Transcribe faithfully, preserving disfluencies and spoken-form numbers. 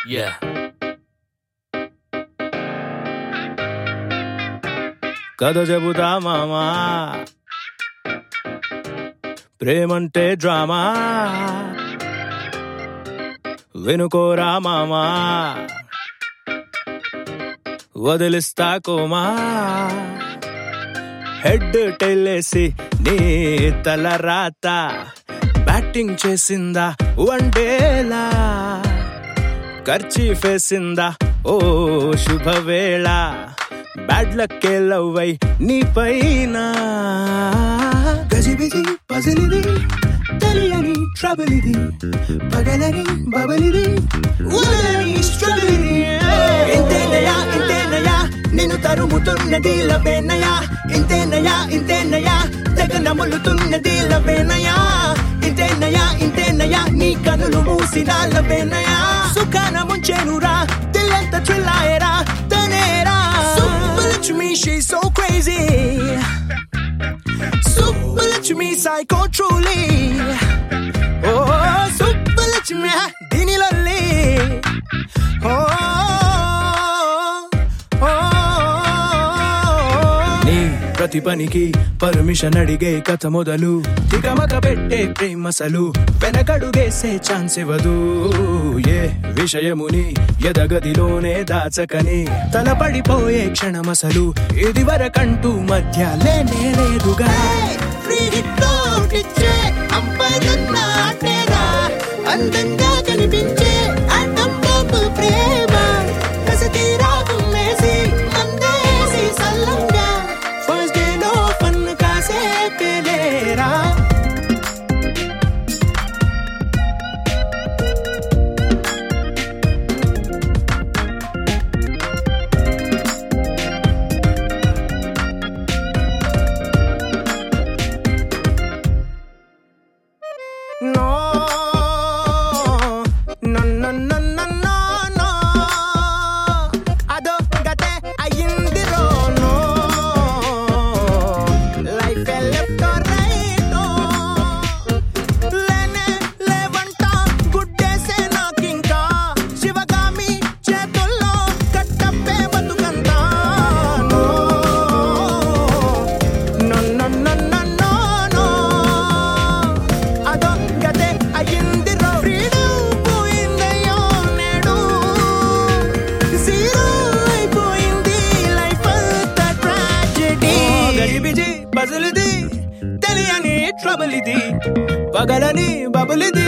Yeah. కథ చెబుతా మామా, ప్రేమంటే డ్రామా, వినుకోరా మామా, వదిలిస్తా కోమా. హెడ్ టెల్లేసి నీ తల రాత బ్యాటింగ్ చేసిందా వన్డేలా, ఖర్చీ ఫేసిందా ఓ శుభవేళ, బ్యాడ్ లక్ లవ్వై నీ పైన. గజిబిజి పజిలిది తెలియని ట్రబుల్ ఇది, పగలని బబలిది ఊరని స్ట్రగుల్ ఇది. ఇంతేనయా ఇంతేనయా నిన్ను తరుముతున్నది లవేనయా, ఇంతేనయా ఇంతేనయా తెగ నములుతున్నది లవేనయా, ఇంతేనయా ఇంతేనయా నీ కనులు మూసిన లవేనయా. సుఖాన ముంచెనురా దిల్లంతా చిల్లాయరా తనేరా. Superlachmi, she's so crazy. Superlachmi, psycho truly. Oh, Superlachmi, dini lolly. Oh, oh, oh. నీ ప్రతి పనికి పర్మిషన్ అడిగే కథ మొదలు, దిగమక పెట్టే ప్రేమసలు, వెనకడుగేసే ఛాన్స్ ఇవ్వదు. ఏ విషయముని ఎదగదిలోనే దాచకని తలపడిపోయే క్షణమసలు, ఇది వరకంటూ మధ్య లేనే లేదుగా. అందంగా కనిపించే అడ్డం బాబు ప్రేమ, కసతి రాకు మేసి మందేసి సల్లంగా, ఫస్ట్ డే లో పన్ను కాసే పేలేరా. No, no, no, no, no, no, no. Ado gate ayindiro no. Life e left or right no. Lene levanta guddese nakinka, Shivagami chetullo kattappe batukanta. No, no, no, no, no, no, no. Ado gate ayindiro freedom పోయిందయ్యో నేడు, zero అయిపోయింది life అంతా tragedy. గజిబిజి పజిలిది తెలియని trouble ఇది, పగలని బబులిది